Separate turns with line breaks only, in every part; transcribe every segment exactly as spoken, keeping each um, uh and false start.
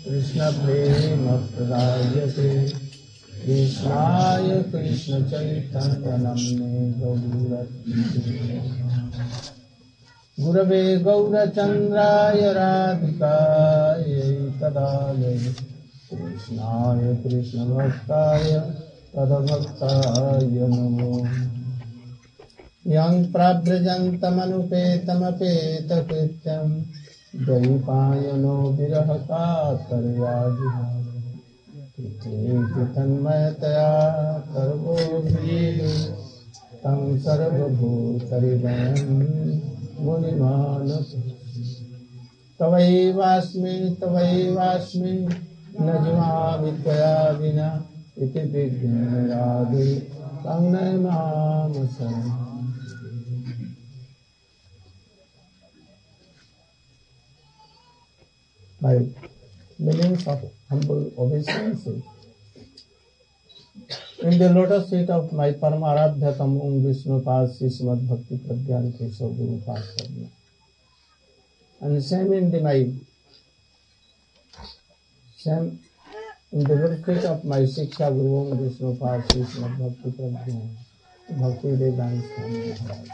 कृष्ण प्रेम प्रदायते कृष्णाय कृष्ण चैतन्य नाम्ने गौरत्ते गुरवे गौरचन्द्राय राधिकायै तदालये कृष्णाय कृष्ण भक्ताय तदभक्ताय नमो यं प्रव्रजन्तमनुपेतमपेतकृत्यं द्वैपायनो विरहकातर्याजुहावेति तन्मयतया सर्वोऽपि तं सर्वभूतहृदयं मुनिमानतोऽस्मि तवैवास्मि तवैवास्मि न जीवामि त्वया विना इति विज्ञानराधे तं नमाम शरणम्। By millions of humble obeisances, in the lotus feet of my Paramaradhya Tamung Vishnupad Srimad Bhakti Pragyan Keshav Guru Paspadma, and same in the my same in the lotus feet of my Shiksha Guru Vishnupad Srimad Bhakti Pragyan Bhakti Vedanta Swami Maharaj.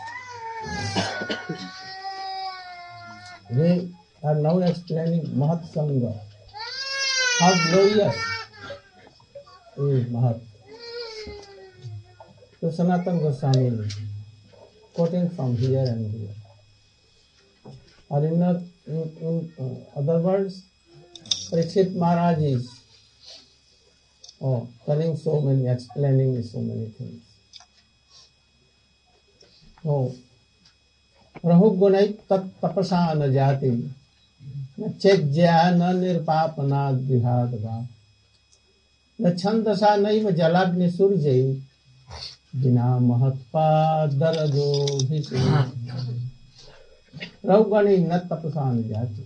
They are now explaining Mahat Sangha. How glorious is Mahat. So Sanatana Goswami quoting from here and here. Or in, a, in, in uh, other words, Parikshit Maharaj is oh, telling so many, explaining so many things. Oh, Rahu Gunai Tat Tapasana Jati Chejya Na Nirpapana Dvihadva Na Chandasa Naiva Jalagni Surjai Dina Mahatpa Darajo Visi Rahugani Nat Tapasana Jati.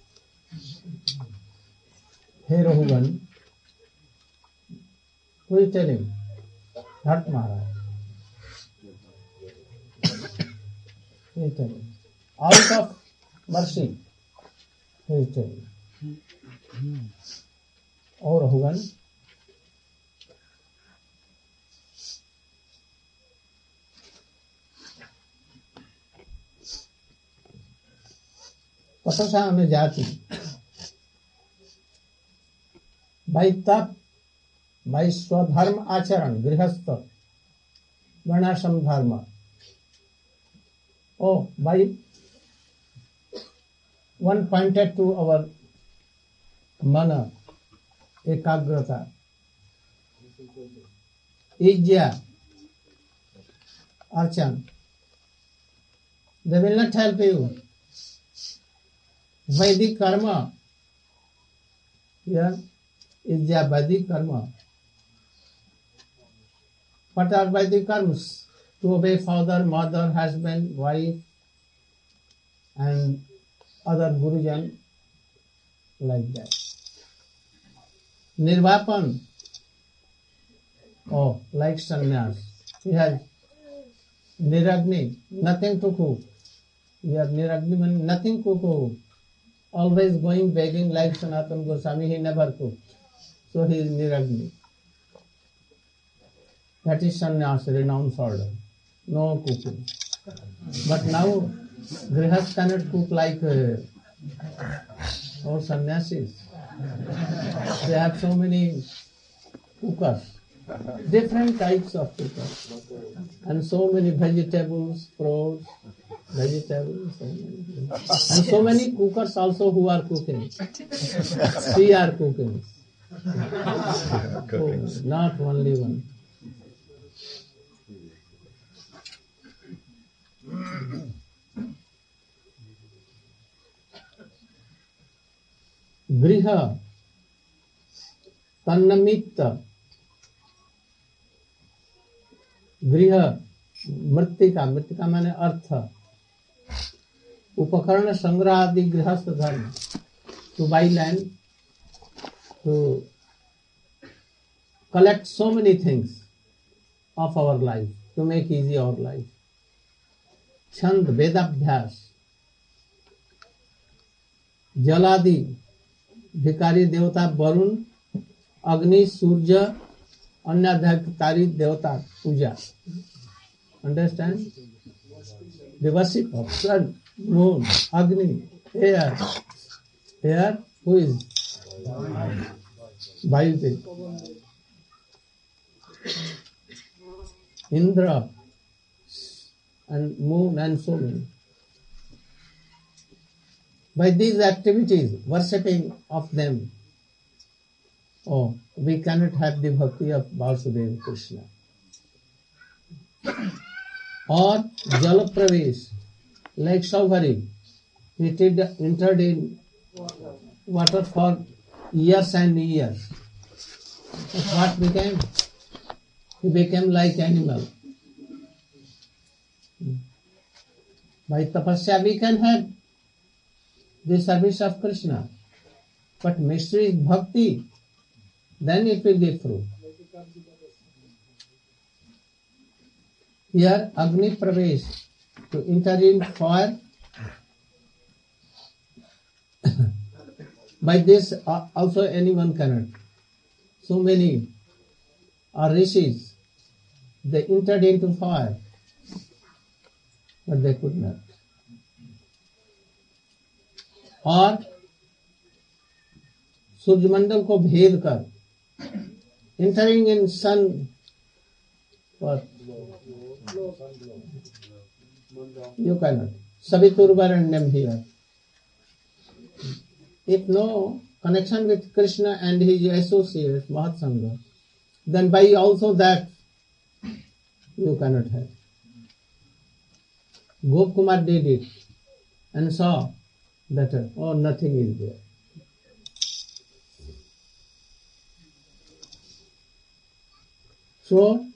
Hey Rahugan, who is telling? Bharat Maharaj. He is telling. Out of mercy, he is telling. Oh Rahugan, Tapasana Jati. By tap, by swadharma acharan, grihastha, varnashram dharma. Oh, by one pointed to our mana, ekagrata, ijya, archan. They will not help you. Vedic karma, yeah, ijya Vedic karma. What are Vedic karmas? To obey father, mother, husband, wife, and other gurujan, like that. Nirvapan, oh, like sannyas. He has niragni, nothing to cook. We are niragni, nothing to cook. Always going begging like Sanatana Goswami, he never cooked. So he is niragni. That is sannyas, renounced order. No cooking. But now, grihas cannot cook like uh, our sannyasis. They have so many cookers, different types of cookers, and so many vegetables, fruits, vegetables, so many. And so many cookers also who are cooking. Three are cooking. Oh, not only one. Griha, Tannamitta, Griha, Mritika, Mritika माने अर्थ, उपकरण संग्रह आदि गृहस्थ धर्म, to buy land, to collect so many things of our life, to make easy our life. Chand, Vedabhyas, Jaladi, भिकारी देवता Varun, Agni, Surya, Annadhakari Devata Puja. Understand? The worship of sun, moon, Agni, air. Air, who is? Vayudev. Indra, and moon and so many. By these activities, worshipping of them, oh, we cannot have the bhakti of Vasudeva Krishna. Or Jalapravesh, like Saubhari, he did, entered in water for years and years. But what became? He became like animal. By tapasya we can have the service of Krishna. But mystery is bhakti, then it will be fruit. Here Agni Pravesh, to enter in fire. By this also anyone cannot. So many are rishis, they entered into fire, but they could not. और सूर्यमंडल को भेद कर entering in sun, what? You cannot. Saviturvaranyam here. If no connection with Krishna and his associates, Mahatsangha, then by also that you cannot have. Gopkumar did it and saw that, oh, nothing is there. So,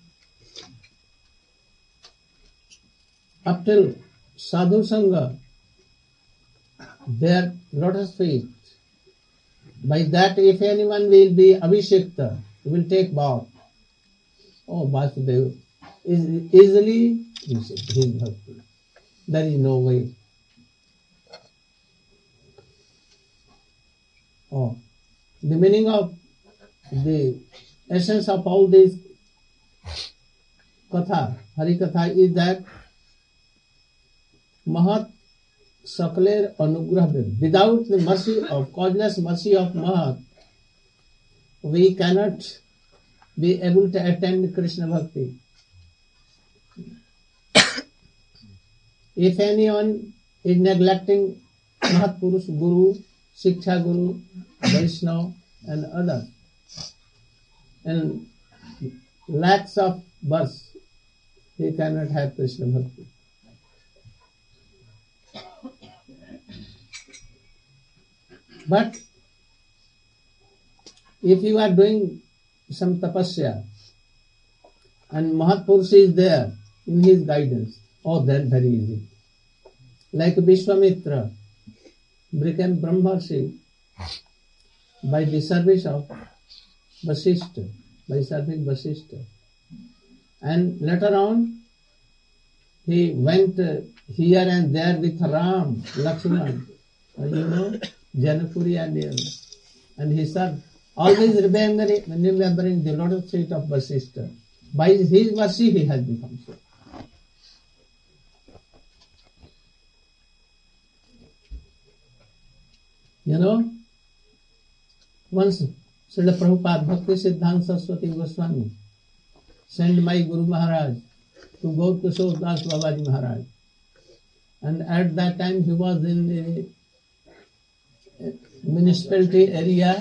up till Sadhu Sangha, their lotus feet, by that if anyone will be Abhishekta, will take bath. Oh, Vasudeva is easily received his bhakti. There is no way. Oh, the meaning of the essence of all this katha, Hari Katha, is that Mahat Sakler Anugrah. Without the mercy of, causeless mercy of Mahat, we cannot be able to attend Krishna Bhakti. If anyone is neglecting Mahat Purush, Guru, Shiksha Guru, Vaishnava and others, and lacks of birth, he cannot have Krishna Bhakti. But if you are doing some tapasya and Mahapurush is there in his guidance, oh, then very easy. Like Vishwamitra became Brahmarshi by the service of Vasishtha, by serving Vasishtha. And later on, he went here and there with Ram, Lakshman, you know, Janapuri and others. And he served, always remembering, remembering the lotus feet of Vasishtha. By his mercy, he has become so. You know, once Srila Prabhupada Bhakti Siddhanta Saraswati Goswami sent my Guru Maharaj to go to Kishore Das Babaji Maharaj. And at that time he was in the municipality area,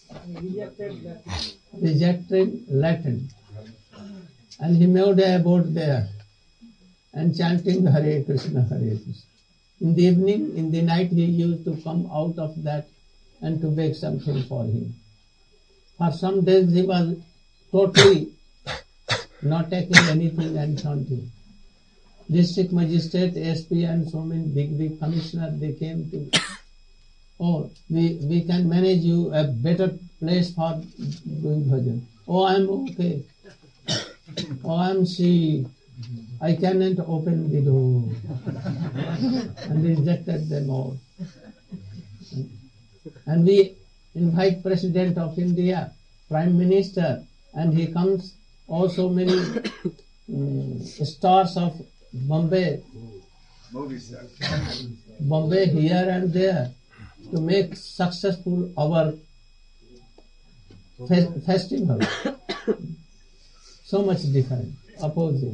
rejected Latin. And he made a abode there and chanting Hare Krishna, Hare Krishna. In the evening, in the night, he used to come out of that and to bake something for him. For some days he was totally not taking anything and chanting. District magistrate, S P and so many big, big commissioners, they came to, oh, we, we can manage you a better place for doing bhajan. Oh, I'm okay. Oh, I'm sick. I cannot open the door. And rejected them all. And we invite President of India, Prime Minister, and he comes also many um, stars of Bombay, Bombay here and there to make successful our fe- festival. So much different, opposite.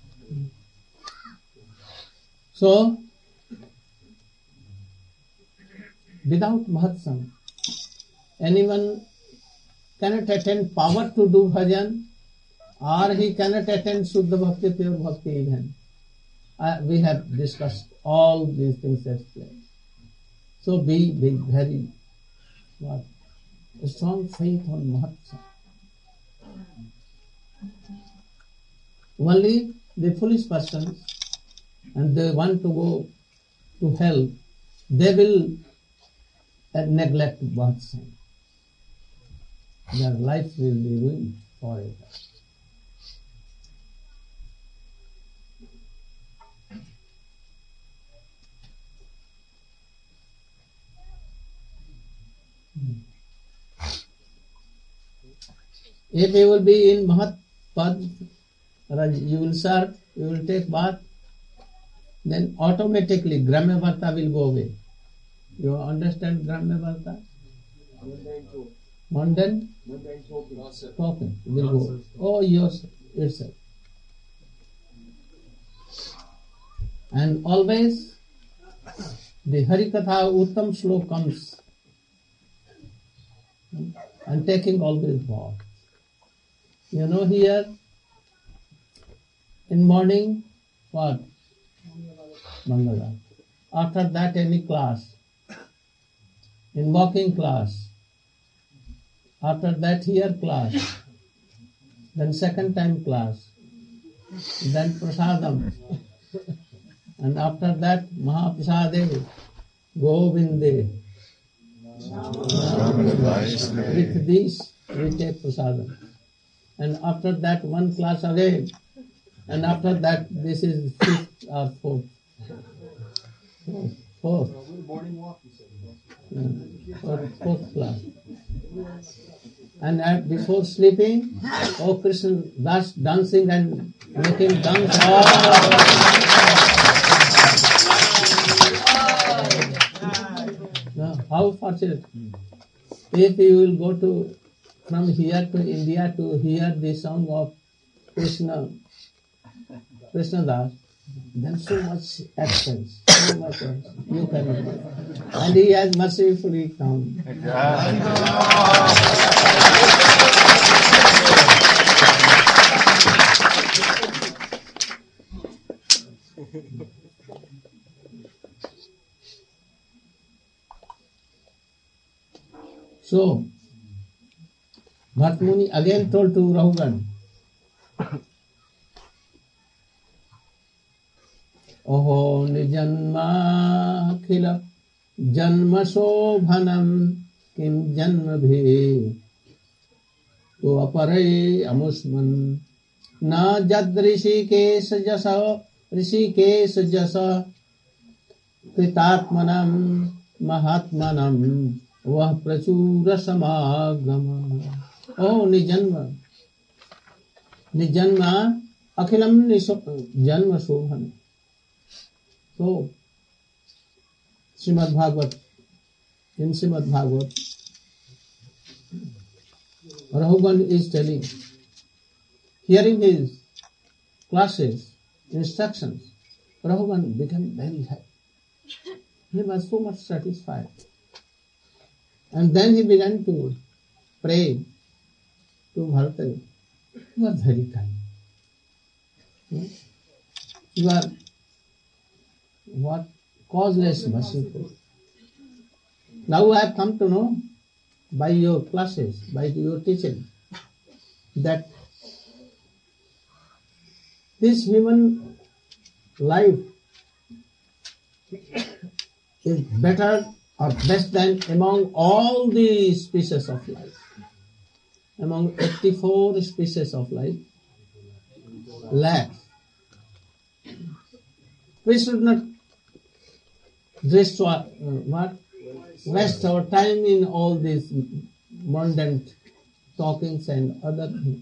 So, without Mahatsam, anyone cannot attain power to do bhajan, or he cannot attain Shuddha Bhakti, pure Bhakti even. Uh, we have discussed all these things explained. So be, be very what? A strong faith on Mahatsam. Only the foolish persons and they want to go to hell, they will uh, neglect Mahatsam. Their life will be ruined forever. If you will be in Mahat Pad, you will serve, you will take bath, then automatically Gramya Varta will go away. You understand Gramya Varta? Mundane talking will go. Oh, yours itself. And always the Harikatha Uttam Shlok comes and taking always bath. You know here, in morning, what? Mangala. After that, any class. In walking class. After that, here class. Then second time class. Then prasadam. And after that, Mahaprasade, Govinde. With this, we take prasadam. And after that, one class again. And after that, this is fifth or fourth. Fourth.
Morning walk, you said.
Yeah. Fourth, fourth class. And at, before sleeping, oh Krishna, that's dancing and making dance. Now, how fortunate. If you will go to from here to India to hear the song of Krishna, Krishna Das, then so much accents, so much accents. You cannot do. And he has mercifully come. So, Bhartamuni again told to Rahugan, Oho nijanma khila janma sobhanam kim janma bhi to apare amusman na jad rishikesh jasa rishikesh jasa kritatmanam mahatmanam vah prachura samagama. Oh nijanma nijanma akhilam janma sobhanam. So, Srimad Bhagavat, in Srimad Bhagavat, Rahugan is telling, hearing his classes, instructions, Rahugan became very happy. He was so much satisfied. And then he began to pray to Bharata. You are very kind. You are what? Causeless merciful. Now I have come to know by your classes, by your teaching, that this human life is better or best than among all the species of life. Among eighty-four species of life, lakhs. We should not destroy uh, what? waste our time in all these mundane talkings and other things.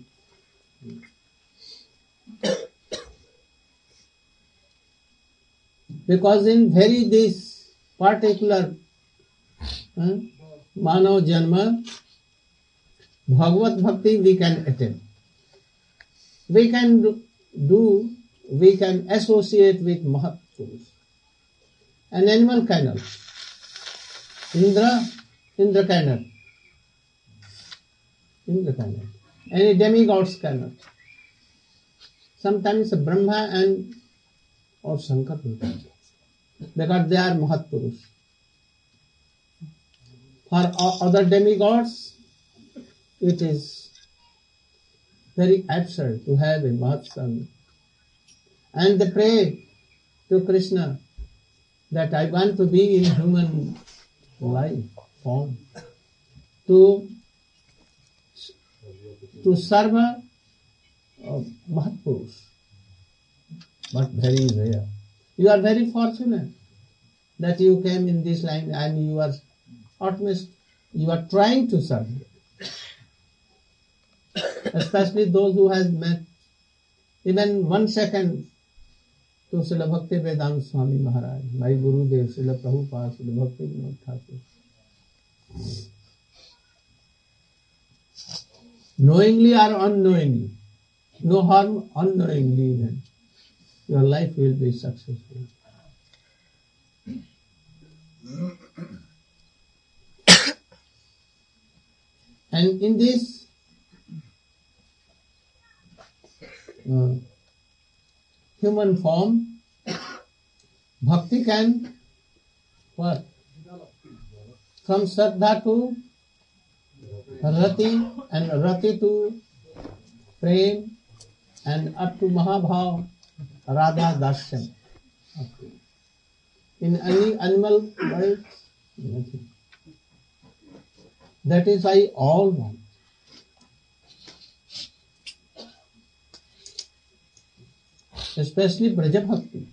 Because in very this particular uh, Manav Janma, Bhagavad Bhakti we can attain. We can do, we can associate with Mahapurush. An animal cannot. Indra, Indra cannot. Indra cannot. Any demigods cannot. Sometimes Brahma and or Shankar can, because they are Mahapurush. For other demigods, it is very absurd to have a Mahatsanga. And they pray to Krishna that I want to be in human life form to to serve a Mahapurush, but very rare. You are very fortunate that you came in this line and you are utmost, you are trying to serve. Especially those who has met even one second to Srila Bhakti Vedanta Swami Maharaj, my Gurudev, Srila Prabhupada, Srila Bhakti Vinod Thakur. Knowingly or unknowingly, no harm unknowingly, then your life will be successful. And in this uh, human form, bhakti can what? From Shraddha to Rati, and Rati to Prem, and up to Mahabhav, Radha Darshan. In any animal world, nothing. That is why all want. Especially Braja Bhakti.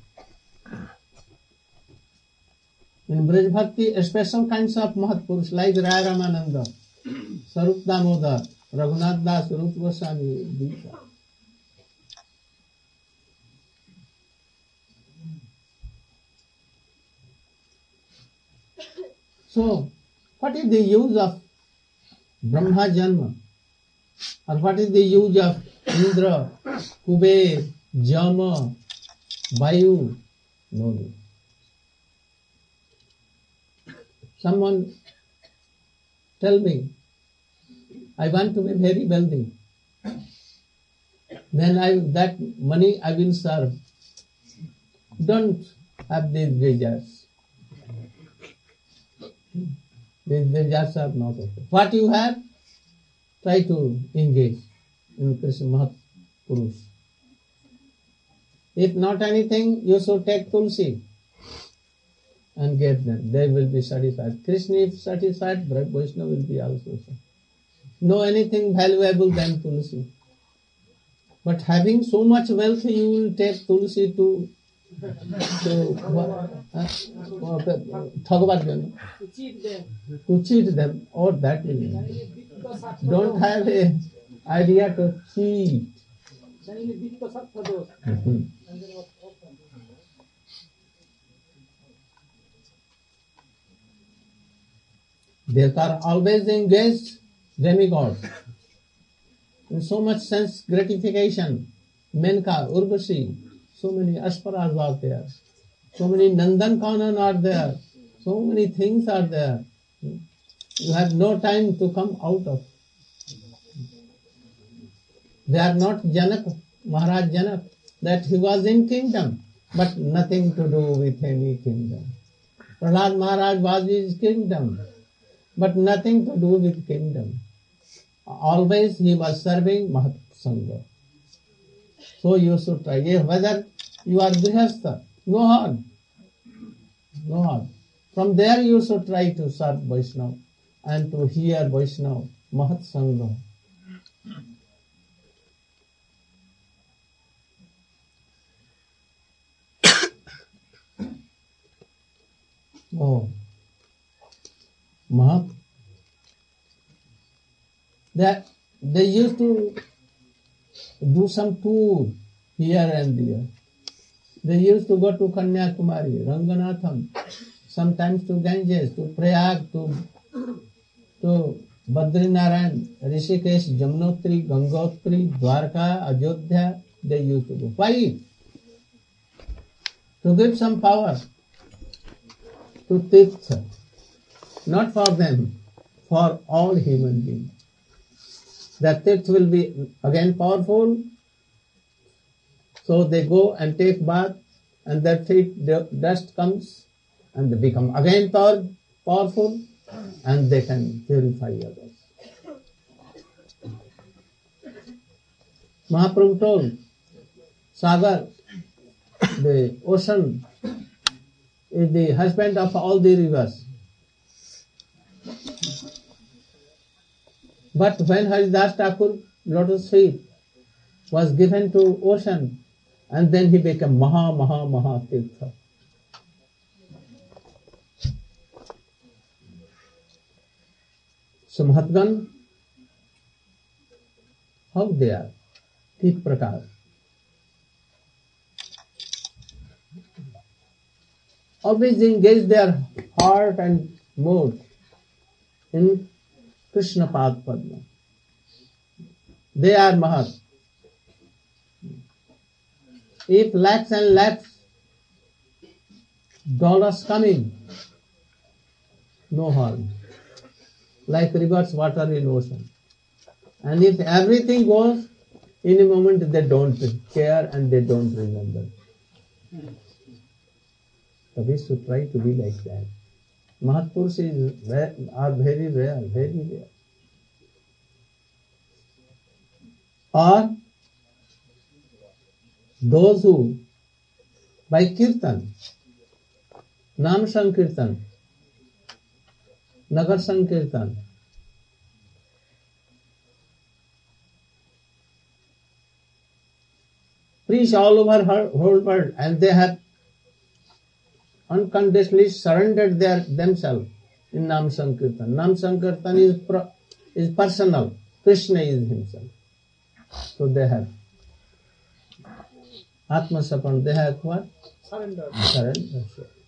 In Braja Bhakti, special kinds of Mahapurush like Raya Ramananda, Sarup Damodar, Raghunath Das, Rup Goswami, these are. So, what is the use of Brahma Janma? Or what is the use of Indra, Kuber, Jama, Vayu? No use. Someone tell me, I want to be very wealthy. Then I that money I will serve. Don't have these desires. These desires are not okay. What you have, try to engage in Krishna Mahapurush. If not anything, you should take Tulsi and get them. They will be satisfied. Krishna is satisfied, Vaishnava will be also satisfied. No anything valuable than Tulsi. But having so much wealth, you will take Tulsi to to Thagavad Jana. To cheat them. To cheat them, or that will be. Don't have a idea to cheat. Mm-hmm. They are always engaged demigods. In so much sense gratification. Menka, Urvashi, so many Ashparas are there. So many Nandan Kanan are there. So many things are there. You have no time to come out of. They are not Janak, Maharaj Janak, that he was in kingdom, but nothing to do with any kingdom. Prahlad Maharaj was his kingdom, but nothing to do with kingdom. Always he was serving Mahatsanga. So you should try. Whether you are Grihastha, no harm. No harm. From there you should try to serve Vaishnava and to hear Vaishnava, Mahatsanga. Oh. Mahat. That they used to do some tour here and there. They used to go to Kanyakumari, Ranganatham, sometimes to Ganges, to Prayag, to, to Badrinarayan, Rishikesh, Jamnotri, Gangotri, Dwarka, Ajodhya. They used to go. Why? To give some power to Tirtha. Not for them, for all human beings. That Tirth will be again powerful. So they go and take bath, and that feet dust comes, and they become again power, powerful, and they can purify others. Mahaprabhu told, Sagar, the ocean, is the husband of all the rivers. But when Haridas Thakur lotus feet was given to ocean, and then he became Maha, Maha, Maha Tirtha. So Mahatman, how they are? Kis prakar? Always engage their heart and mood in Krishna Pad Padma. They are Mahat. If lakhs and lakhs dollars coming, no harm. Like rivers, water in ocean. And if everything goes, in a moment they don't care and they don't remember. So we should try to be like that. Mahatpurushas are very rare, very rare. Or those who, by Kirtan, Nam Sankirtan, Nagar Sankirtan, preach all over her whole world, and they have unconditionally surrendered their themselves in Nam Sankirtan. Nam Sankirtan is pro, is personal. Krishna is himself. So they have Atma Sapan, they have what? Surrender. Surrender.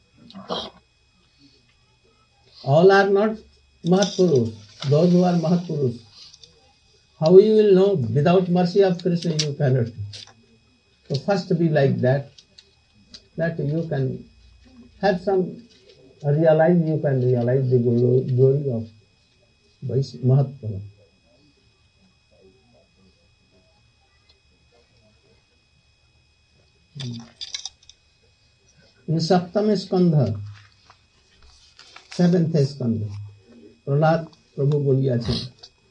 All are not Mahatpurus. Those who are Mahatpurus. How you will know? Without mercy of Krishna you cannot. So first be like that, that you can have some, realize, you can realize the glory of Mahatpurus. In Saptama Skandha, seventh Skandha, Prahlad Prabhu বলিয়াছেন,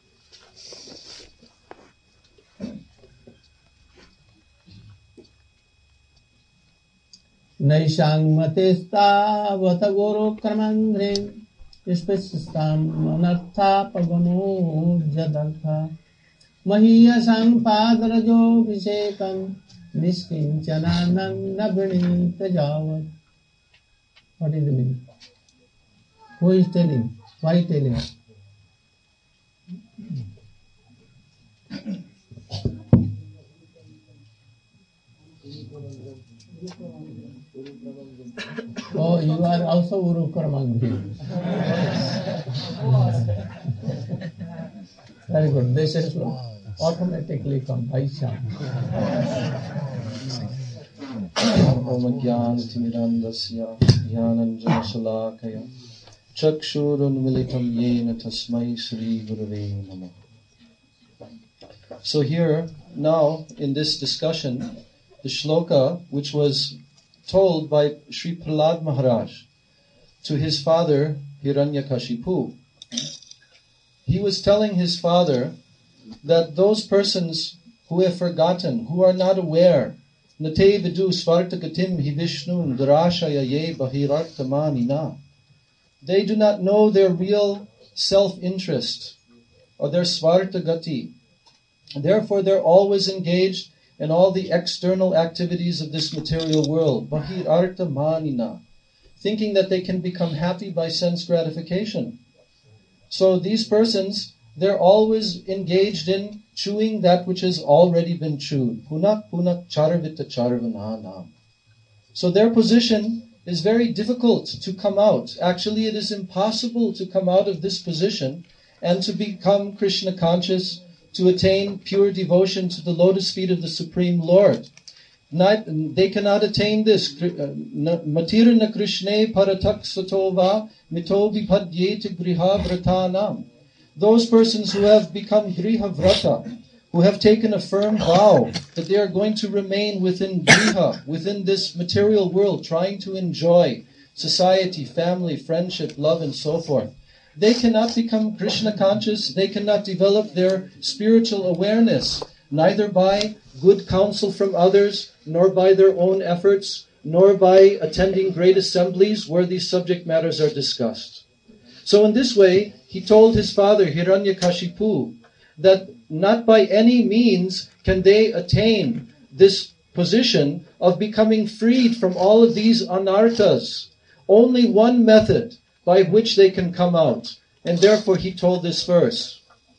Naishang matestavat guru kramandrin Ispestam anartha pagano jadartha Mahiyasang padrajo visekam Niskinchananan nabhinita javat. What is the meaning? Who is telling? Why telling? Oh, you are also Uru Karmandhi. Very good. This is automatically come. Aisha. Om Gyan Timirandasya Jnananjana Shalakaya Chakshurun Militam Yena Tasmai Sri Gurave Namaha. So here, now, in this discussion, the shloka which was told by Sri Prahlad Maharaj to his father Hiranyakashipu, he was telling his father that those persons who have forgotten, who are not aware, Nate vidu svartagatim hi vishnun darashaya ye bahirartamanina, they do not know their real self-interest or their svartagati. Therefore they're always engaged in all the external activities of this material world, bahirartamanina, thinking that they can become happy by sense gratification.
So these persons, they're always engaged in chewing that which has already been chewed. Punak punak charvita charvananam. So their position is very difficult to come out. Actually, it is impossible to come out of this position and to become Krishna conscious, to attain pure devotion to the lotus feet of the Supreme Lord. Not, they cannot attain this. Matirna Krishne paratak satova mito vipadyete griha vratanam. Those persons who have become griha vrata, who have taken a firm vow that they are going to remain within griha, within this material world, trying to enjoy society, family, friendship, love, and so forth. They cannot become Krishna conscious, they cannot develop their spiritual awareness, neither by good counsel from others, nor by their own efforts, nor by attending great assemblies where these subject matters are discussed. So in this way, he told his father, Hiranyakashipu, that not by any means can they attain this position of becoming freed from all of these anarthas. Only one method by which they can come out. And therefore he told this verse.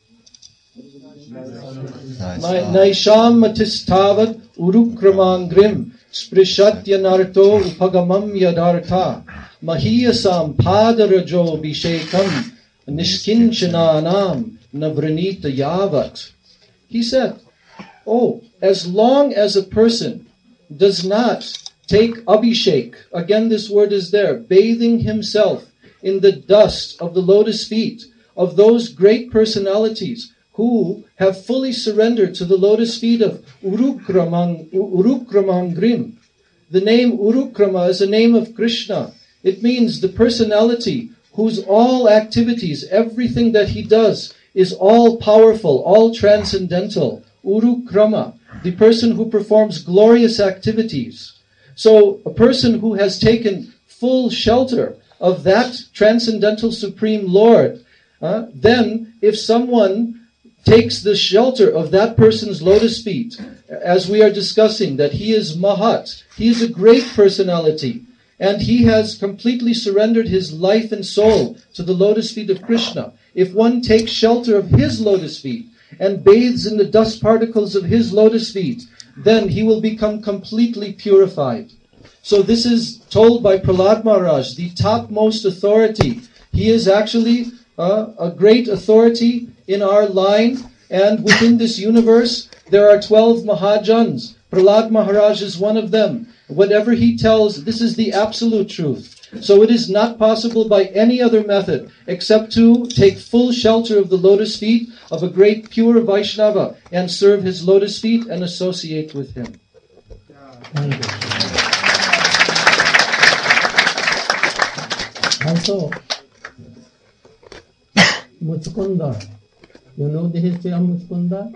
Naisham matistavat urukramangrim sprishatyanarto upagamam yadartha mahiyasam padarajo bishekam nishkinchananam navranita yavat. He said, oh, as long as a person does not take abhishek, again this word is there, bathing himself in the dust of the lotus feet of those great personalities who have fully surrendered to the lotus feet of Urukramang, Urukramangrim. The name Urukrama is a name of Krishna. It means the personality whose all activities, everything that he does, is all powerful, all transcendental. Urukrama, the person who performs glorious activities. So a person who has taken full shelter of that transcendental Supreme Lord, uh, then if someone takes the shelter of that person's lotus feet, as we are discussing, that he is Mahat, he is a great personality, and he has completely surrendered his life and soul to the lotus feet of Krishna. If one takes shelter of his lotus feet and bathes in the dust particles of his lotus feet, then he will become completely purified. So this is told by Prahlad Maharaj, the topmost authority. He is actually uh, a great authority in our line, and within this universe there are twelve Mahajans. Prahlad Maharaj is one of them. Whatever he tells, this is the absolute truth. So it is not possible by any other method except to take full shelter of the lotus feet of a great pure Vaishnava and serve his lotus feet and associate with him.
Thank you. Also, Muchkunda. You know the history of Muchkunda?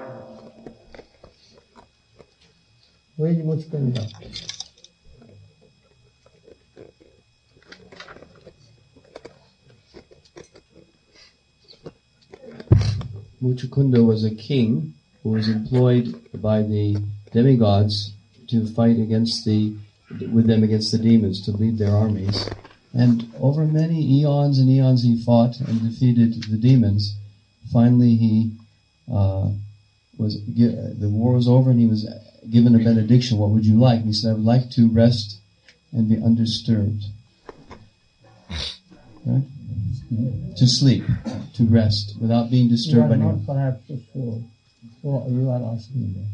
Where is Muchkunda?
Muchukunda was a king who was employed by the demigods to fight against the, with them against the demons, to lead their armies. And over many eons and eons he fought and defeated the demons. Finally he uh, was, the war was over and he was given a benediction. What would you like? And he said, I would like to rest and be undisturbed. Right? To sleep, to rest, without being disturbed by anyone.
You are not perhaps sure. So you are asking me.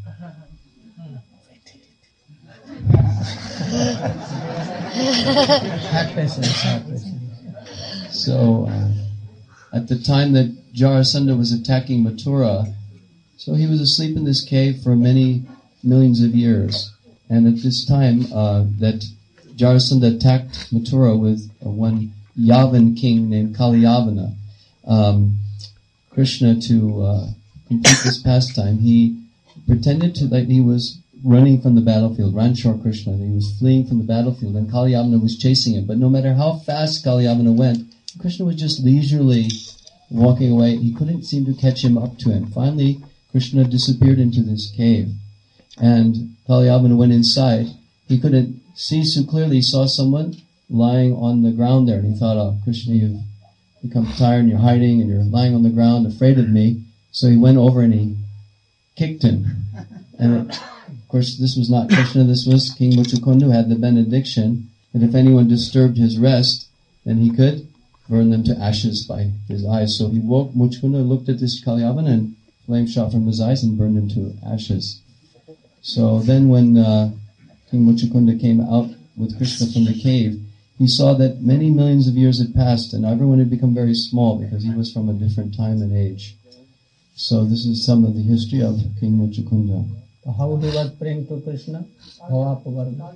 Have patience, have patience.
So, uh, at the time that Jarasandha was attacking Mathura, so he was asleep in this cave for many millions of years. And at this time uh, that Jarasandha attacked Mathura with uh, one Yavan king named Kaliyavana, um, Krishna, to uh, complete this pastime, he pretended to that he was running from the battlefield, Ranchor Krishna, he was fleeing from the battlefield, and Kaliyavana was chasing him. But no matter how fast Kaliyavana went, Krishna was just leisurely walking away. He couldn't seem to catch him up to him. Finally, Krishna disappeared into this cave, and Kaliyavana went inside. He couldn't see so clearly. He saw someone lying on the ground there, and he thought, oh, Krishna, you've become tired and you're hiding and you're lying on the ground afraid of me. So he went over and he kicked him. And it, of course, this was not Krishna, this was King Muchukunda, who had the benediction that if anyone disturbed his rest, then he could burn them to ashes by his eyes. So he woke Muchukunda, looked at this Kalyavan, and flame shot from his eyes and burned him to ashes. So then when uh, King Muchukunda came out with Krishna from the cave, he saw that many millions of years had passed and everyone had become very small because he was from a different time and age. So this is some of the history of King Muchukunda.
How he was praying to Krishna? Bhavapavarga.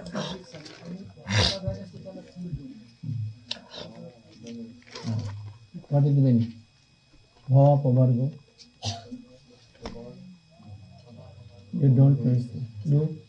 What is the meaning? Bhavapavarga. You don't know. Do?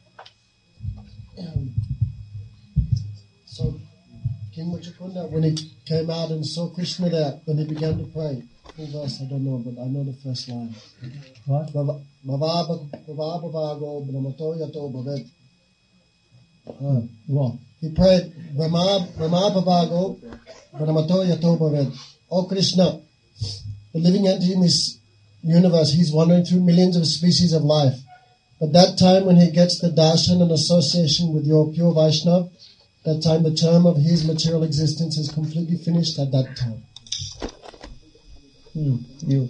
Um, so, King Muchukunda, when he came out and saw Krishna there, when he began to pray, full verse I don't know, but I know the first line.
What?
Bhavabhavago brahmato yato bhavet. Uh,
Go on.
He prayed, Brahmabhavago brahmato yato bhavet. Oh Krishna, the living entity in this universe, he's wandering through millions of species of life. But that time when he gets the darshan and association with your pure Vaishnava, that time the term of his material existence is completely finished at that time.
Hmm. You.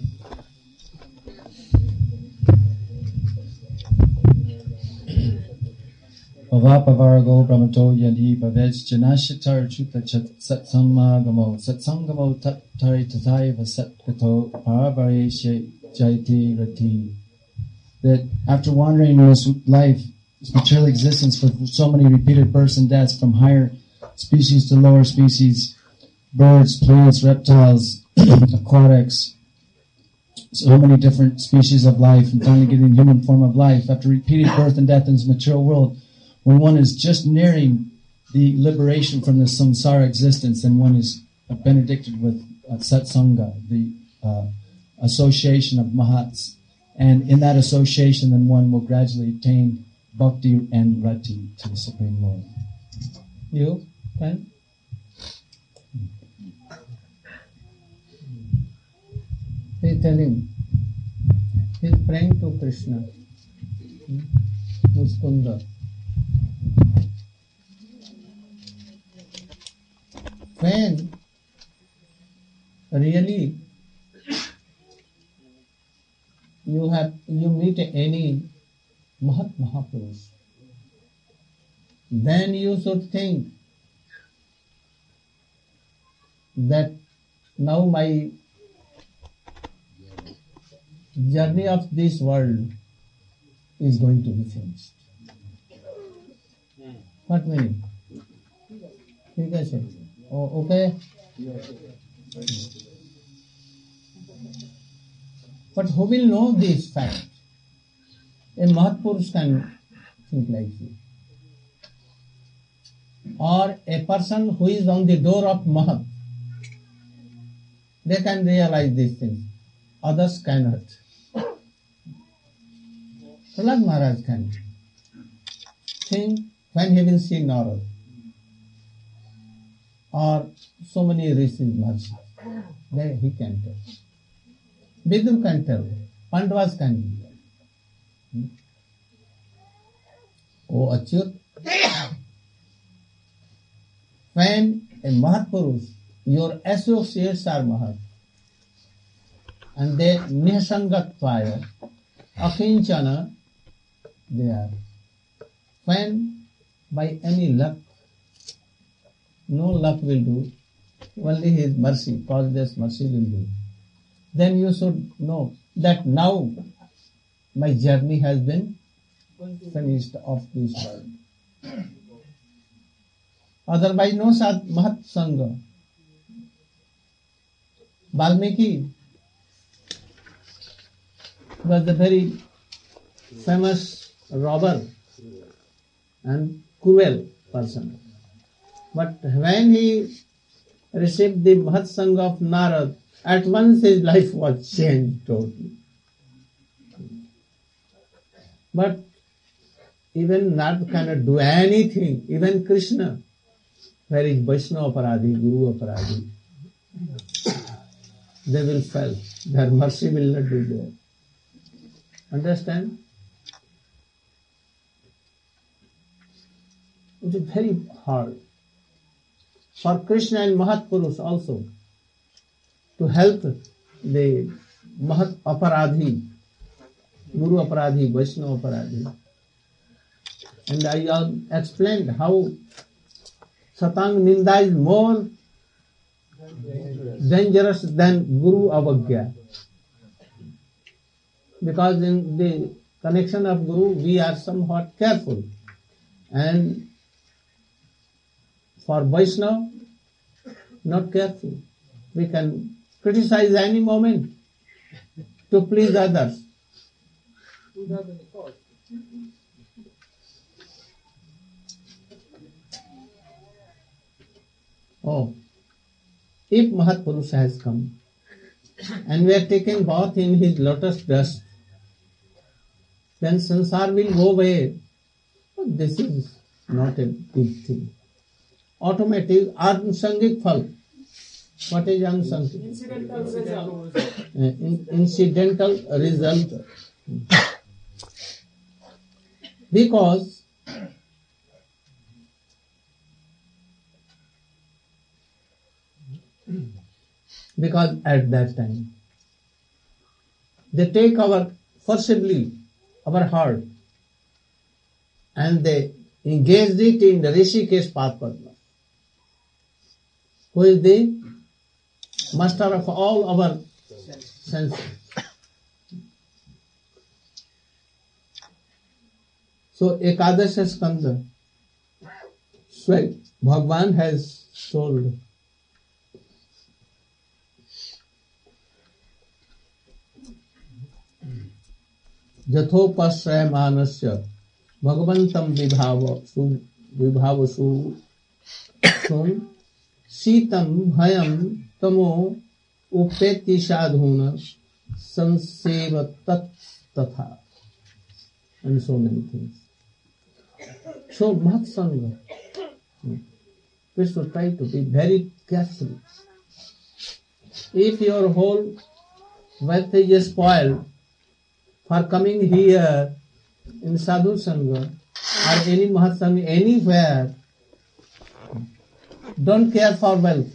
Bhavapavargo brahmato yadi bhavej janashitar chuta satsangmagamo satsangamo tattari tathai vasatkato paravari jayati rati. That after wandering in this life, this material existence for so many repeated births and deaths from higher species to lower species, birds, plants, reptiles, aquatics, so many different species of life, and finally getting the human form of life. After repeated birth and death in this material world, when one is just nearing the liberation from the samsara existence, then one is benedicted with uh, satsanga, the uh, association of mahats. And in that association, then one will gradually attain bhakti and rati to the Supreme Lord.
You? Fine? He's telling, he's praying to Krishna, Muskunda. When really you have you meet any Mahat Mahapurush, then you should think that now my journey of this world is going to be finished. What meaning? ठीक है sir. Oh, okay. But who will know this fact? A Mahapurush can think like this. Or a person who is on the door of Mahat, they can realize these things. Others cannot. Prahlad Maharaj can think when he will see Narad, or so many rishis, Maharshis, there he can tell. Vidur can tell, Pandavas can tell. Oh Achyut, when a Mahapurush, your associates are Mahat, and they Nihasangatvaya, Akinchana, they are. When by any luck, no luck will do, only His mercy, causeless mercy will do, then you should know that now my journey has been finished of this world. Otherwise, no Sat Mahat Sangha. Valmiki was a very famous robber and cruel person. But when he received the Mahat Sangha of Narad, at once his life was changed totally. But even Narad cannot do anything. Even Krishna, where is Vaishnava Aparadhi, Guru Aparadhi? they will fail. Their mercy will not be there. Understand? It is very hard for Krishna and Mahatpurush also to help the Mahat Aparadhi, Guru Aparadhi, Vaishnava Aparadhi. And I uh, explained how Satang Ninda is more dangerous than Guru Avagya. Because in the connection of Guru, we are somewhat careful. And for Vaishnava, not careful. We can criticize any moment to please others. Oh, if Mahatpurusha has come and we are taking bath in his lotus dust, then sansar will go away. Oh, this is not a big thing. Automatic, ansangik phal. What is ansangik? Incidental result. Uh, in, incidental result. Because because at that time they take our forcibly our heart and they engaged it in the Rishikesh Path Padma, who is the master of all our senses. So Ekadasha Skanda, Sway Bhagwan has told Jathopasraya manasya Bhagavantam vibhava vibhava su sun Sitam bhayam tamo upeti sadhuna sanseva tat tatha, and so many things. So Mahatsanga, we should try to be very careful. If your whole wealth is spoiled for coming here in Sadhu Sangha or any Mahatsanga anywhere, don't care for wealth.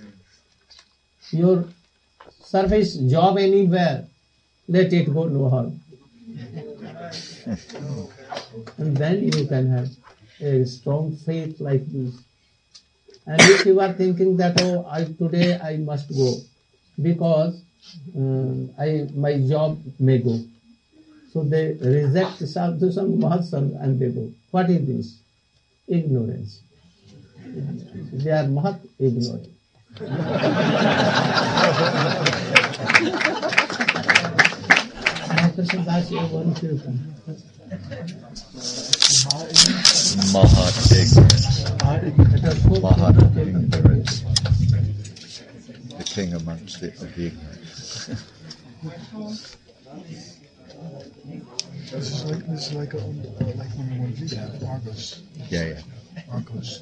Your service job anywhere, let it go, no harm. And then you can have a strong faith like this. And if you are thinking that, oh, I, today I must go because uh, I my job may go. So they reject Sadhu Sangha, Mahatsanga, and they go. What is this? Ignorance. They are Mahat ignorant.
Mahat ignorance. Mahat ignorance. The king amongst the, the ignorant.
This is like this is like a, like when you want to have Argos.
Yeah, yeah.
Argos.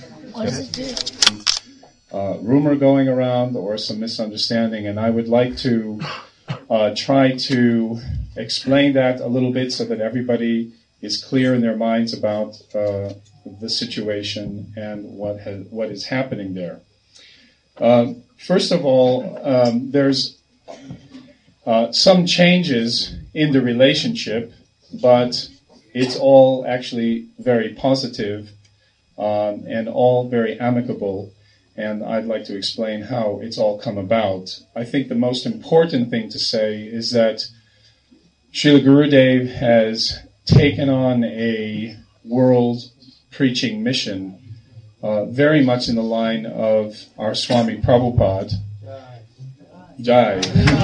Uh, rumor going around or some misunderstanding, and I would like to uh, try to explain that a little bit so that everybody is clear in their minds about uh, the situation and what has, what is happening there. Uh, first of all, um, there's uh, some changes in the relationship, but it's all actually very positive um, and all very amicable. And I'd like to explain how it's all come about. I think the most important thing to say is that Srila Gurudev has taken on a world preaching mission, uh, very much in the line of our Swami Prabhupada. Jai.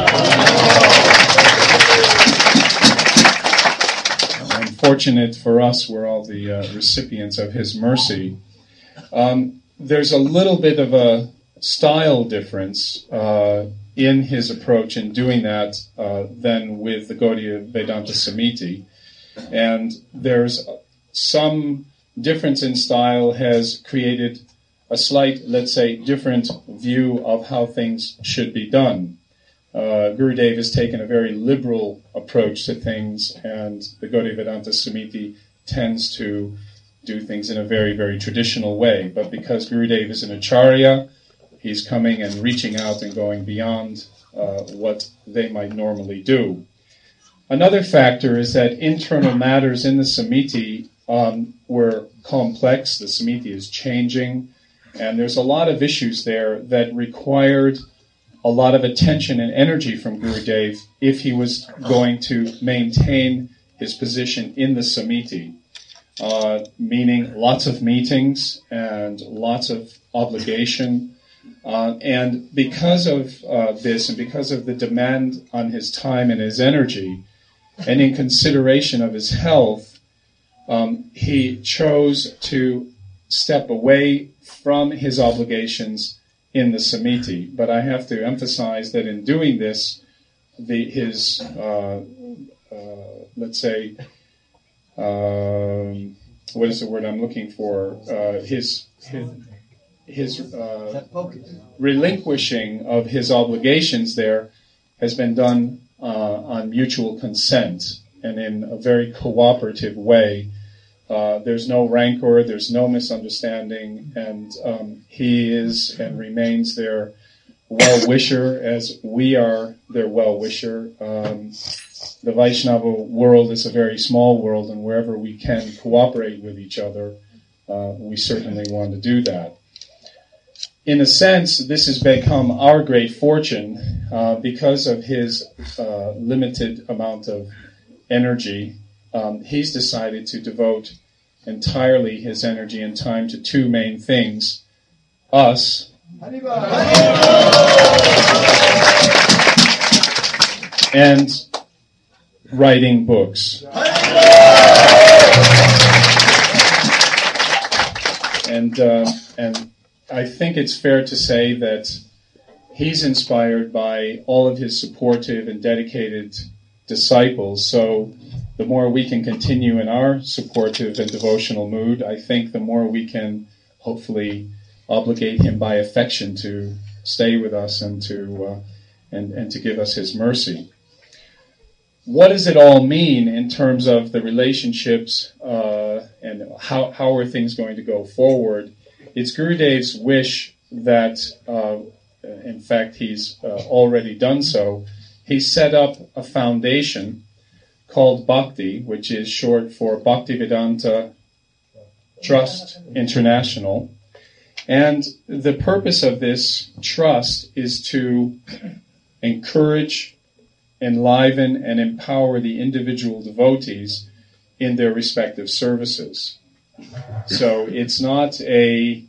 Unfortunate for us, we're all the uh, recipients of his mercy. Um, There's a little bit of a style difference uh, in his approach in doing that uh, than with the Gaudiya Vedanta Samiti. And there's some difference in style has created a slight, let's say, different view of how things should be done. Uh, Gurudev has taken a very liberal approach to things, and the Gaudiya Vedanta Samiti tends to do things in a very, very traditional way. But because Gurudev is an acharya, he's coming and reaching out and going beyond uh, what they might normally do. Another factor is that internal matters in the Samiti um, were complex. The Samiti is changing, and there's a lot of issues there that required a lot of attention and energy from Gurudev if he was going to maintain his position in the Samiti, uh, meaning lots of meetings and lots of obligation. Uh, and because of uh, this and because of the demand on his time and his energy, and in consideration of his health, um, he chose to step away from his obligations in the Samiti. But I have to emphasize that in doing this, the, his, uh, uh, let's say, um, what is the word I'm looking for? Uh, his his, his uh, relinquishing of his obligations there has been done uh, on mutual consent and in a very cooperative way. Uh, there's no rancor, there's no misunderstanding, and um, he is and remains their well-wisher as we are their well-wisher. Um, the Vaishnava world is a very small world, and wherever we can cooperate with each other, uh, we certainly want to do that. In a sense, this has become our great fortune uh, because of his uh, limited amount of energy. Um, he's decided to devote entirely his energy and time to two main things: us and writing books. And uh, and I think it's fair to say that he's inspired by all of his supportive and dedicated disciples. So the more we can continue in our supportive and devotional mood, I think the more we can hopefully obligate him by affection to stay with us and to uh, and, and to give us his mercy. What does it all mean in terms of the relationships uh, and how, how are things going to go forward? It's Gurudev's wish that, uh, in fact, he's uh, already done so. He set up a foundation called Bhakti, which is short for Bhaktivedanta Trust International. And the purpose of this trust is to encourage, enliven, and empower the individual devotees in their respective services. So it's not a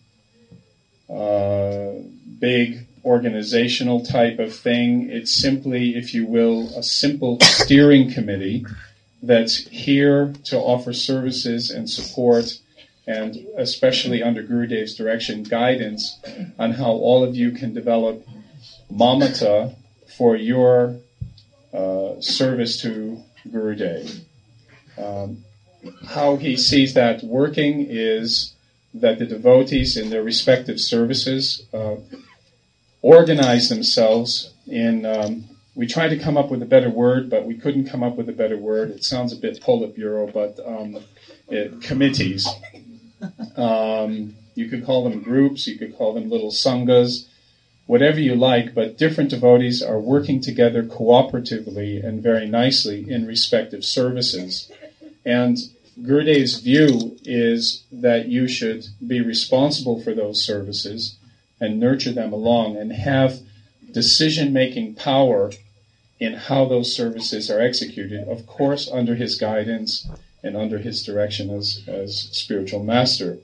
uh, big organizational type of thing. It's simply, if you will, a simple steering committee that's here to offer services and support, and especially under Gurudev's direction, guidance on how all of you can develop mamata for your uh, service to Gurudev. Um, how he sees that working is that the devotees in their respective services uh, organize themselves in, um, we tried to come up with a better word, but we couldn't come up with a better word. It sounds a bit Politburo, but um, it, committees. Um, you could call them groups, you could call them little sanghas, whatever you like, but different devotees are working together cooperatively and very nicely in respective services. And Gurudev's view is that you should be responsible for those services and nurture them along and have decision-making power in how those services are executed, of course under his guidance and under his direction as, as spiritual master.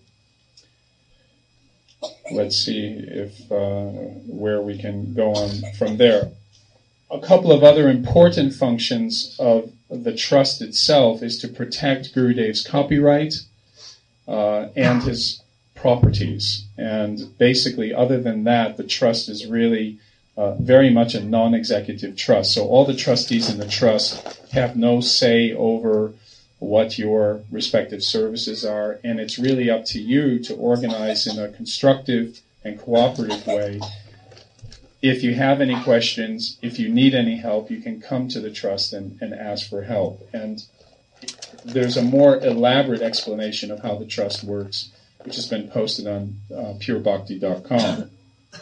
Let's see if uh, where we can go on from there. A couple of other important functions of the trust itself is to protect Gurudev's copyright uh, and his properties. And basically, other than that, the trust is really uh, very much a non-executive trust. So all the trustees in the trust have no say over what your respective services are, and it's really up to you to organize in a constructive and cooperative way. If you have any questions, if you need any help, you can come to the Trust and, and ask for help. And there's a more elaborate explanation of how the Trust works, which has been posted on uh, pure bhakti dot com.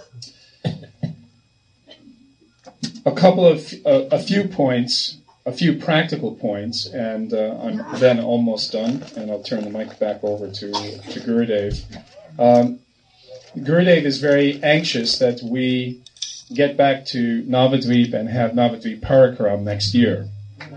A couple of, uh, a few points, a few practical points, and uh, I'm then almost done, and I'll turn the mic back over to, to Gurudev. Um, Gurudev is very anxious that we get back to Navadvip and have Navadvip Parikram next year.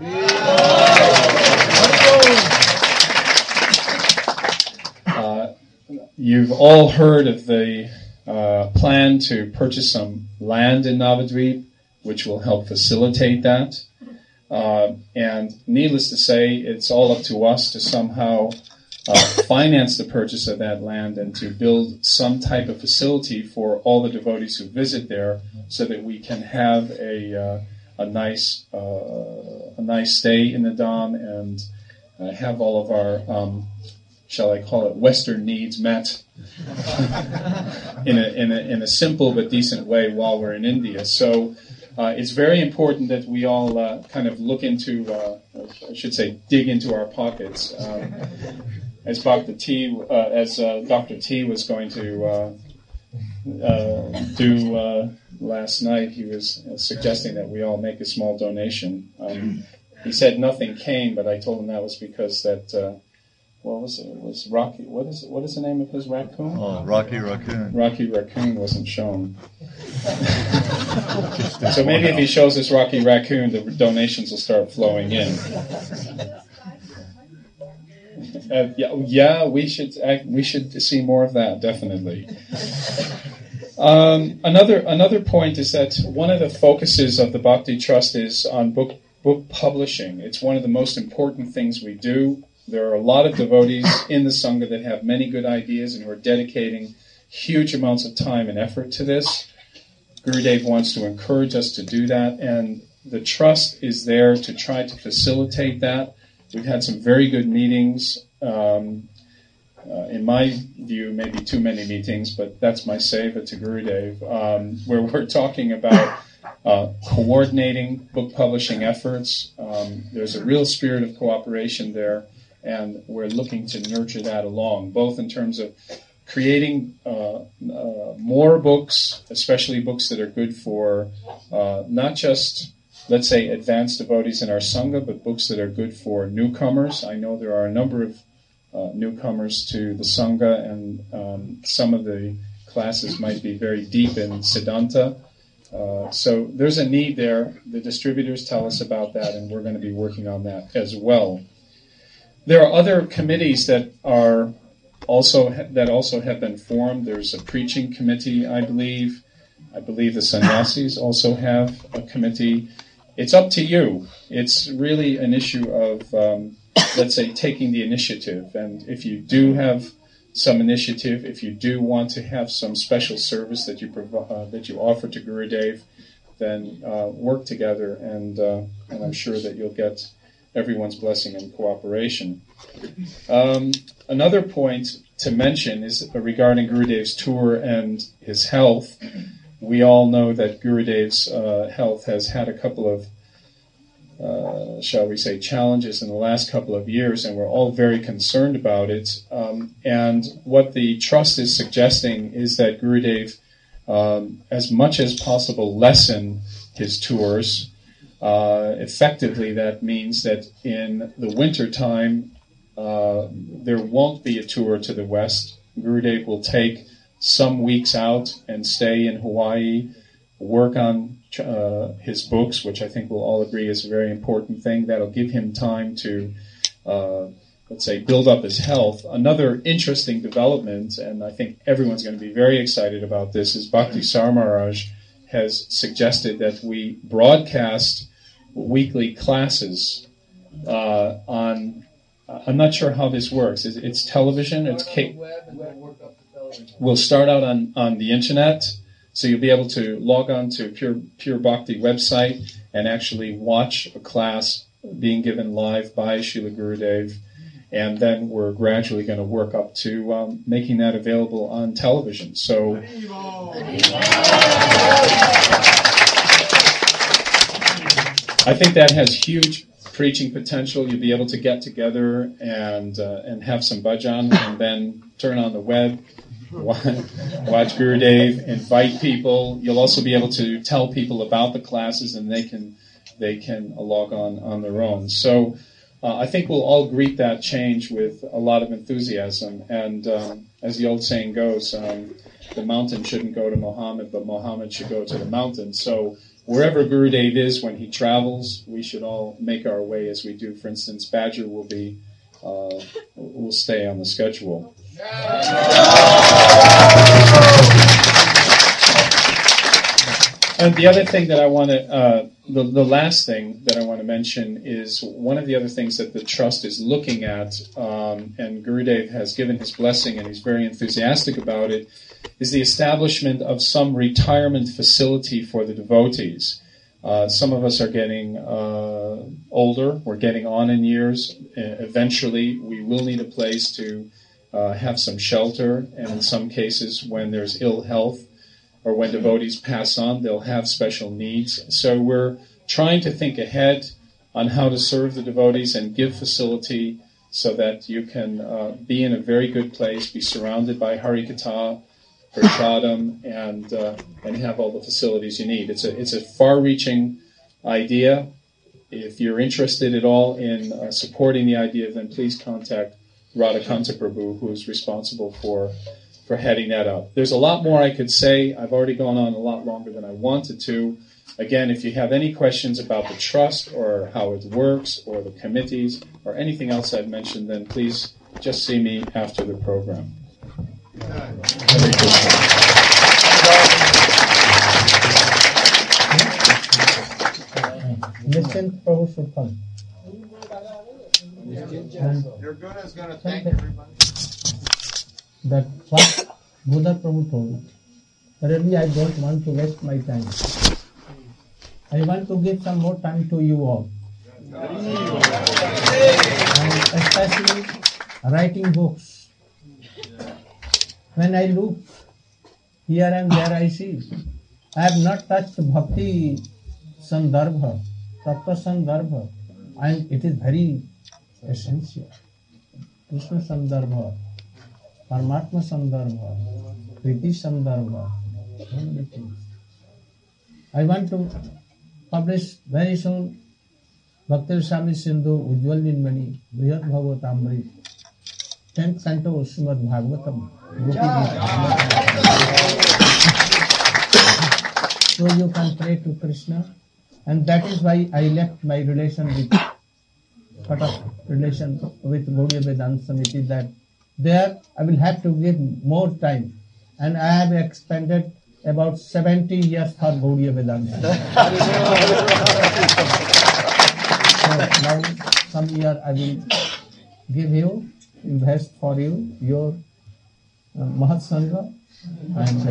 Uh, you've all heard of the uh, plan to purchase some land in Navadvip, which will help facilitate that. Uh, and needless to say, it's all up to us to somehow uh, finance the purchase of that land and to build some type of facility for all the devotees who visit there, so that we can have a uh, a nice uh, a nice stay in the Dham and uh, have all of our um, shall I call it Western needs met in a in a in a simple but decent way while we're in India. So. Uh, it's very important that we all uh, kind of look into, uh, I should say, dig into our pockets. Um, as Doctor T, uh, as uh, Doctor T was going to uh, uh, do uh, last night, he was uh, suggesting that we all make a small donation. Um, he said nothing came, but I told him that was because that. Uh, What was it? It was Rocky. What is what is the name of his raccoon?
Oh, Rocky Raccoon.
Rocky Raccoon wasn't shown. So maybe if he shows us Rocky Raccoon, the donations will start flowing in. Uh, yeah, yeah, we should act, we should see more of that, definitely. Um, another another point is that one of the focuses of the Bhakti Trust is on book book publishing. It's one of the most important things we do. There are a lot of devotees in the Sangha that have many good ideas and who are dedicating huge amounts of time and effort to this. Gurudev wants to encourage us to do that, and the Trust is there to try to facilitate that. We've had some very good meetings. Um, uh, in my view, maybe too many meetings, but that's my seva to Gurudev, um, where we're talking about uh, coordinating book publishing efforts. Um, there's a real spirit of cooperation there. And we're looking to nurture that along, both in terms of creating uh, uh, more books, especially books that are good for uh, not just, let's say, advanced devotees in our Sangha, but books that are good for newcomers. I know there are a number of uh, newcomers to the Sangha, and um, some of the classes might be very deep in Siddhanta. Uh, so there's a need there. The distributors tell us about that, and we're going to be working on that as well. There are other committees that are also that also have been formed. There's a preaching committee, I believe. I believe the sannyasis also have a committee. It's up to you. It's really an issue of, um, let's say, taking the initiative. And if you do have some initiative, if you do want to have some special service that you provi- uh, that you offer to Gurudev, then uh, work together, and uh, and I'm sure that you'll get everyone's blessing and cooperation. Um, another point to mention is regarding Gurudev's tour and his health. We all know that Gurudev's uh, health has had a couple of, uh, shall we say, challenges in the last couple of years, and we're all very concerned about it. Um, and what the Trust is suggesting is that Gurudev, um, as much as possible, lessen his tours. Uh, effectively, that means that in the winter time, uh, there won't be a tour to the west. Gurudev will take some weeks out and stay in Hawaii, work on uh, his books, which I think we'll all agree is a very important thing. That'll give him time to, uh, let's say, build up his health. Another interesting development, and I think everyone's going to be very excited about this, is Bhakti Sarmaraj has suggested that we broadcast weekly classes uh, on, I'm not sure how this works. It's, it's television. It's ca- We'll start out on, on the internet, so you'll be able to log on to Pure, Pure Bhakti website and actually watch a class being given live by Srila Gurudev. And then we're gradually going to work up to um, making that available on television. So I think that has huge preaching potential. You'll be able to get together and uh, and have some bhajan, and then turn on the web, watch, watch Gurudev, invite people. You'll also be able to tell people about the classes, and they can they can log on on their own. So uh, I think we'll all greet that change with a lot of enthusiasm. And um, as the old saying goes, um, the mountain shouldn't go to Muhammad, but Muhammad should go to the mountain. So wherever Gurudev is when he travels, we should all make our way as we do. For instance, Badger will be uh, will stay on the schedule. And the other thing that I want to, uh, the, the last thing that I want to mention is one of the other things that the Trust is looking at, um, and Gurudev has given his blessing and he's very enthusiastic about it, is the establishment of some retirement facility for the devotees. Uh, some of us are getting uh, older, we're getting on in years. Uh, eventually, we will need a place to uh, have some shelter, and in some cases, when there's ill health, or when devotees pass on, they'll have special needs. So we're trying to think ahead on how to serve the devotees and give facility so that you can uh, be in a very good place, be surrounded by Harikatha, Prashadam, and uh, and have all the facilities you need. It's a it's a far-reaching idea. If you're interested at all in uh, supporting the idea, then please contact Radhakanta Prabhu, who is responsible for for heading that up. There's a lot more I could say. I've already gone on a lot longer than I wanted to. Again, if you have any questions about the trust or how it works or the committees or anything else I've mentioned, then please just see me after the program.
Listen, Prabhu should come.
Your Guru is going to thank everybody.
That what Buddha Prabhu told, really I don't want to waste my time. I want to give some more time to you all. And especially writing books. When I look here and there, I see I have not touched Bhakti Sandarbha, Tattva Sandarbha, and it is very essential. Krishna Sandarbha, Paramatma Sandarbha, Priti Sandarbha, so many things. I want to publish very soon Bhakti Swami Sindhu Ujjwal Nirmani Brihad Bhagavatamrit, tenth canto Srimad Bhagavatam. So you can pray to Krishna, and that is why I left my relation with cut off relation with Gaudiya Vedanta Samiti, that there I will have to give more time, and I have expended about seventy years for Gaudiya Vedanta. So now some year I will give you, invest for you, your uh, Mahat Sangha, and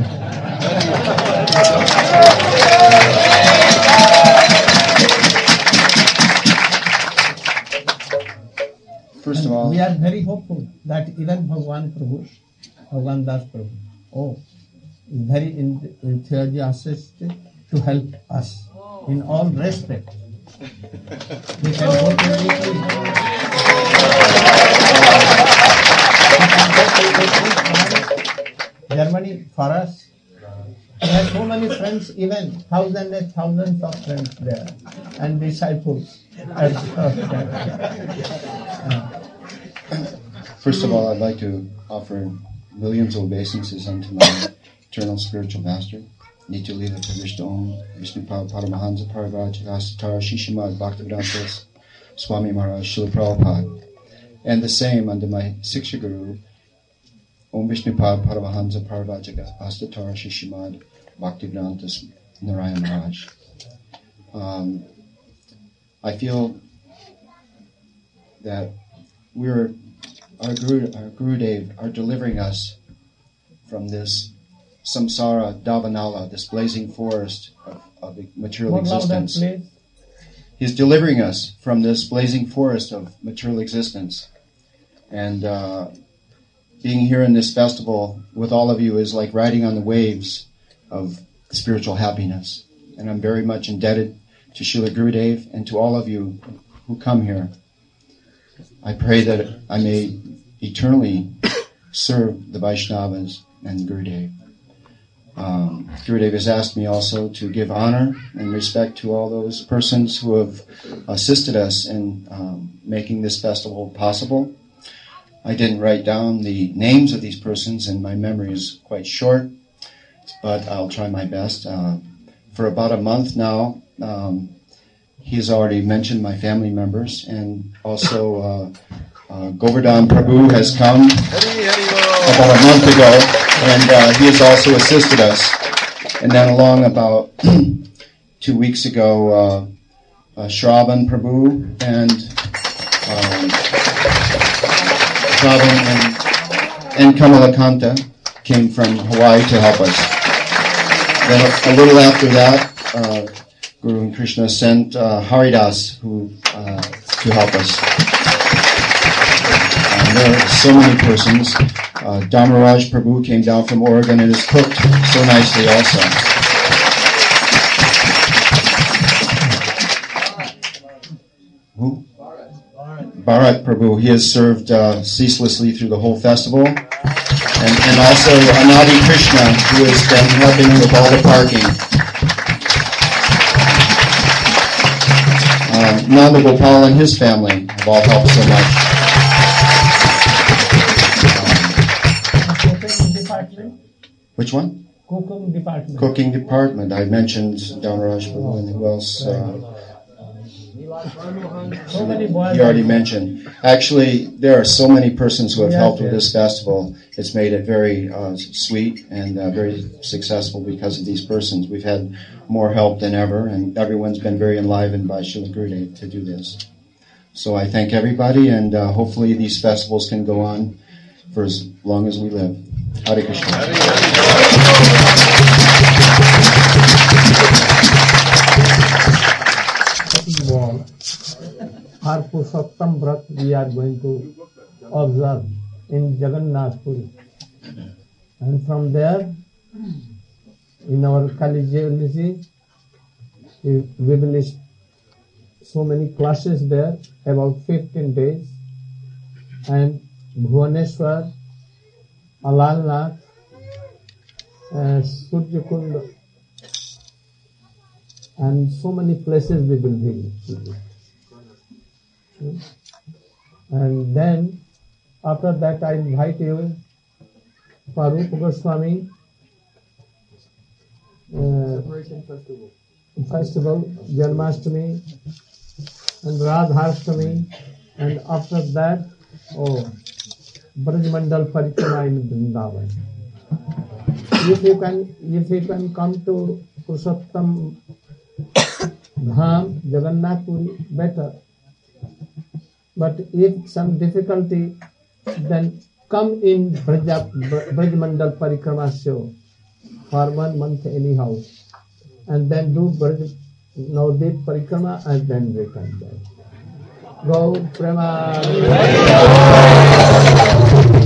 First of all,
we are very hopeful that even Bhagwan Prabhu, Bhagwan Das Prabhu, oh, is very enthusiastic to help us in all respect. We can go to Italy, Germany for us. We have so many friends, even thousands and thousands of friends there, and disciples.
First of all, I'd like to offer millions of obeisances unto my eternal spiritual master, Nityalila Pravishta Om, Vishnupada Paramahansa Parivajagasatar Shishimad Bhaktivedanta Swami Maharaj Srila Prabhupada, and the same unto my Siksha Guru, Om Vishnupada Paramahansa Parivajagasatar Shishimad Bhaktivedanta Narayan Maharaj. Um, I feel that we're our Guru, our Gurudev are delivering us from this samsara davanala, this blazing forest of, of material
What about that
existence.
place?
He's delivering us from this blazing forest of material existence. And uh, being here in this festival with all of you is like riding on the waves of spiritual happiness. And I'm very much indebted to Srila Gurudev and to all of you who come here. I pray that I may eternally serve the Vaishnavas and Gurudev. Um, Gurudev has asked me also to give honor and respect to all those persons who have assisted us in um, making this festival possible. I didn't write down the names of these persons, and my memory is quite short, but I'll try my best. Uh, for about a month now, um, he has already mentioned my family members, and also uh, uh, Govardhan Prabhu has come about a month ago, and uh, he has also assisted us. And then along about two weeks ago, uh, uh, Shravan Prabhu and um, Shravan and, and Kamalakanta came from Hawaii to help us. Then a little after that, uh, Guru and Krishna sent uh, Haridas who uh, to help us. Uh, there are so many persons. Uh, Dharmaraj Prabhu came down from Oregon and has cooked so nicely also. Who? Bharat Prabhu. He has served uh, ceaselessly through the whole festival. And, and also Anadi Krishna, who has been helping with all the parking. Uh, Nanda Gopal and his family have all helped so much. Which one?
Cooking department.
Cooking department. I mentioned Dharmaraj Prabhu and who else? Uh,
So many boys.
you already mentioned. Actually, there are so many persons who have
Yes,
helped with
yes.
this festival. It's made it very uh, sweet and uh, very successful because of these persons. We've had more help than ever, and everyone's been very enlivened by Srila Gurudev to do this. So I thank everybody, and uh, hopefully these festivals can go on for as long as we live. Hare Krishna.
War. Our Purushottam Vrat we are going to observe in Jagannath Puri. And from there, in our collegiality, we, we will list so many classes there, about fifteen days. And Bhuvaneshwar, Alalnath, uh, Suryakund, and so many places we will visit. And then, after that, I invite you for Rupa Goswami uh, festival. festival, Janmashtami, and Radhashtami, and after that, oh, Brajmandal Parikrama in Vrindavan. If you can, if you can come to Purushottam Dham, Jagannath Puri, better. But if some difficulty, then come in Braja, Brajmandal Parikrama show for one month anyhow, and then do Braj, Navdeep Parikrama and then return back. Go Prema.